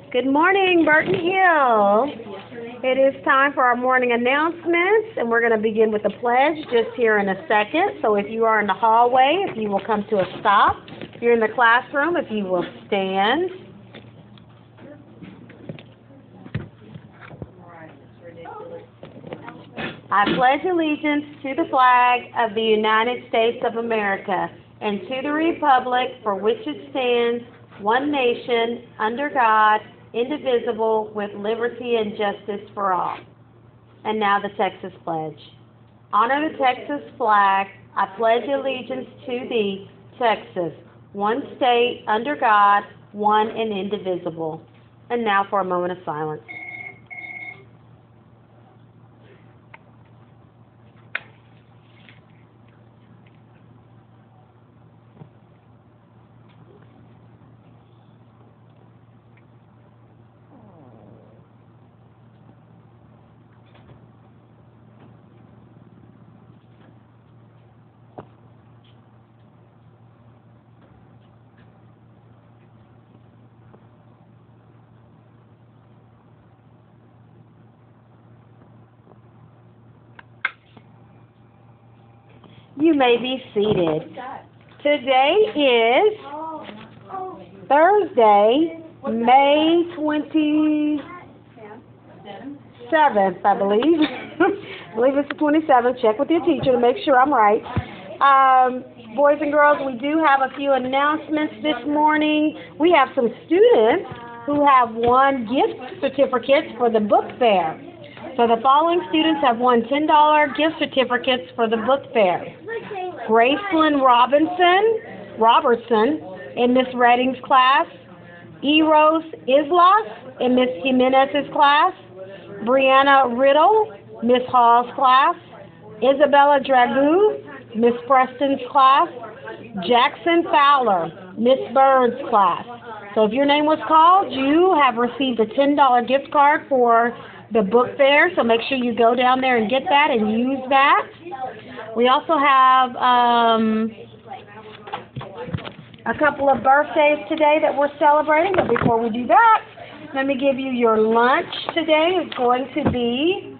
Good morning, Burton Hill. It is time for our morning announcements, and we're going to begin with the pledge just here in a second. So if you are in the hallway, if you will come to a stop. If you're in the classroom, if you will stand. I pledge allegiance to the flag of the United States of America and to the republic for which it stands, one nation, under God, indivisible, with liberty and justice for all. And now the Texas Pledge. Honor the Texas flag. I pledge allegiance to thee, Texas, one state, under God, one and indivisible. And now for a moment of silence. You may be seated. Today is Thursday, May 27th, I believe. I believe it's the 27th. Check with your teacher to make sure I'm right. Boys and girls, we do have a few announcements this morning. We have some students who have won gift certificates for the book fair. So the following students have won $10 gift certificates for the book fair. Gracelyn Robertson in Miss Redding's class, Eros Islas in Miss Jimenez's class, Brianna Riddle, Miss Hall's class, Isabella Dragoo, Miss Preston's class, Jackson Fowler, Miss Bird's class. So if your name was called, you have received a $10 gift card for the book fair, so make sure you go down there and get that and use that. We also have a couple of birthdays today that we're celebrating, but before we do that, let me give you your lunch today. It's going to be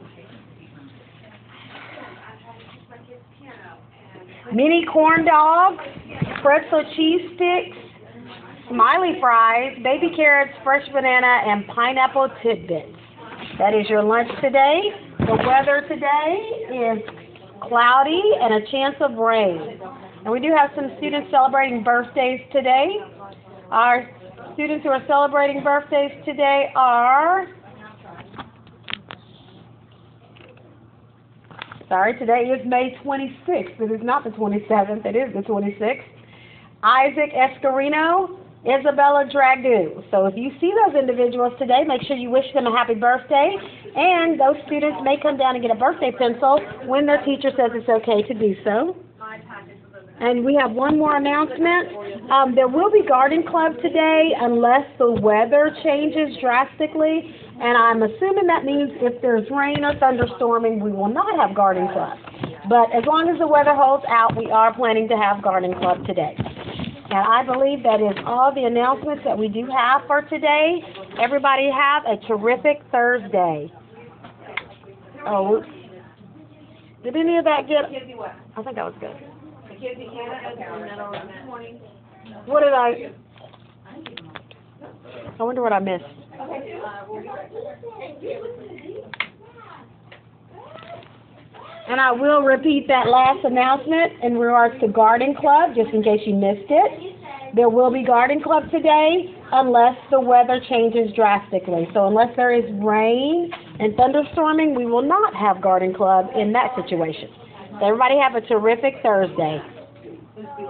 mini corn dogs, pretzel cheese sticks, smiley fries, baby carrots, fresh banana, and pineapple tidbits. That is your lunch today. The weather today is cloudy and a chance of rain. And we do have some students celebrating birthdays today. Our students who are celebrating birthdays today are... today is May 26th. It is not the 27th. It is the 26th. Isaac Escarino, Isabella Dragoo. So if you see those individuals today, make sure you wish them a happy birthday. And those students may come down and get a birthday pencil when their teacher says it's okay to do so. And we have one more announcement. There will be garden club today unless the weather changes drastically. And I'm assuming that means if there's rain or thunderstorming, we will not have garden club. But as long as the weather holds out, we are planning to have garden club today. And I believe that is all the announcements that we do have for today. Everybody have a terrific Thursday. Oh, did any of that get... I think that was good. What did I wonder what I missed. And I will repeat that last announcement in regards to Garden Club, just in case you missed it. There will be Garden Club today unless the weather changes drastically. So unless there is rain and thunderstorming, we will not have Garden Club in that situation. So everybody have a terrific Thursday.